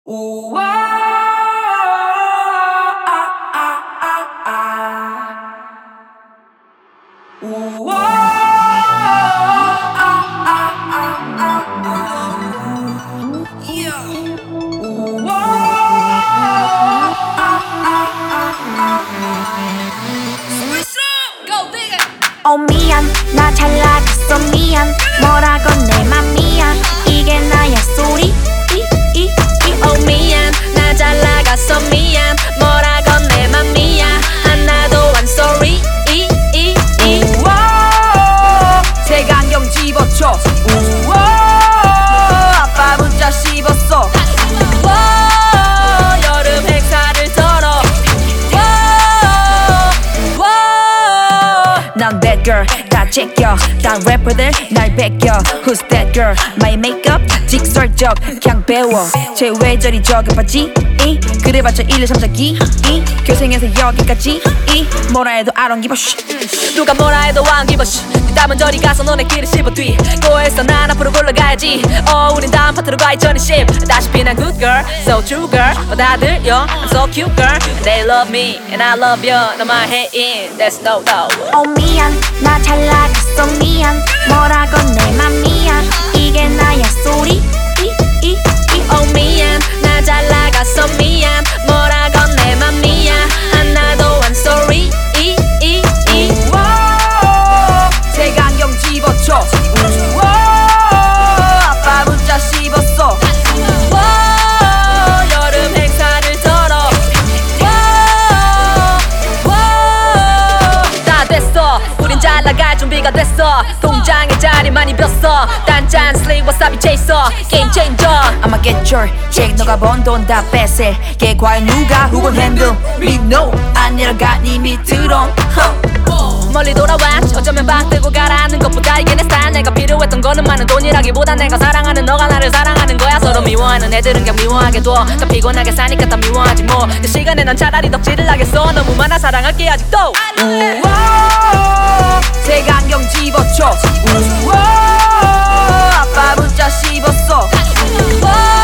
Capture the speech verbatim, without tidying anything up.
우와 아, 아, 아, 아. 우와 아, 아, 아, 아. Yeah. 우와 아, 아, 아, 아. Switch up! Go dig it! 어 미안 나 잘 나갔어 미안 뭐라고 내 맘이야 이게 나야 소리 이이이 어 미안 나 잘 나갔어 미안 뭐라고 내 맘이야 하나도 안 sorry 이이이 우와 색안경 집어쳐 우와 아빠 문자 씹었어 와 여름 행사를 털어 와난 that girl 다 제껴 다 래퍼들 날 베껴 Who's that girl my makeup 직설적 그냥 배워 쟤 왜 저리 저급하지 이 그래봤자 일, 이, 삼, 사, 기 이 교생에서 여기까지 이 뭐라 해도 I don't give a shit 누가 뭐라 해도 I don't give a shit 네 땀은 저리 가서 너네 길을 씹어 뒤 고해서 난 앞으로 굴러가야지 어 우린 다음 파트로 가기 전에 십 다시피 난 good girl so true girl 받아들여 I'm so cute girl They love me and I love you 너만 해인 That's no no 어 미안 나 잘 나갔어 미안 뭐라고 내 맘이야 이게 나야 소리 이이이 어 미안 나 잘 나갔어 미안 뭐라고 내 맘이야 하나도 안 sorry 이이이 우와 색안경 집어쳐 우와 아빠 문자 씹었어 와 여름 행사를 털어 와다 됐어 우린 잘 나갈 준비가 됐어 공장에 자리 많이 폈어 단짠 슬릭 와사비 체이서 게임 체인저 I'ma get your check 너가 번 돈 다 뺏을 걔 과연 누가 후원 핸들 Me no 안 내려가 니 밑으로 멀리 돌아와 어쩌면 방 뜨고 가라는 것보다 이게 내 스타일 내가 필요했던 거는 많은 돈이라기보다 내가 사랑하는 너가 나를 사랑하는 거야 서로 미워하는 애들은 그냥 미워하게 둬 다 피곤하게 사니까 다 미워하지 뭐그 시간에 난 차라리 덕질을 하겠어 너무 많아 사랑할게 아직도 우와 색안경 집어쳐 우와 아빠 문자 씹었어 와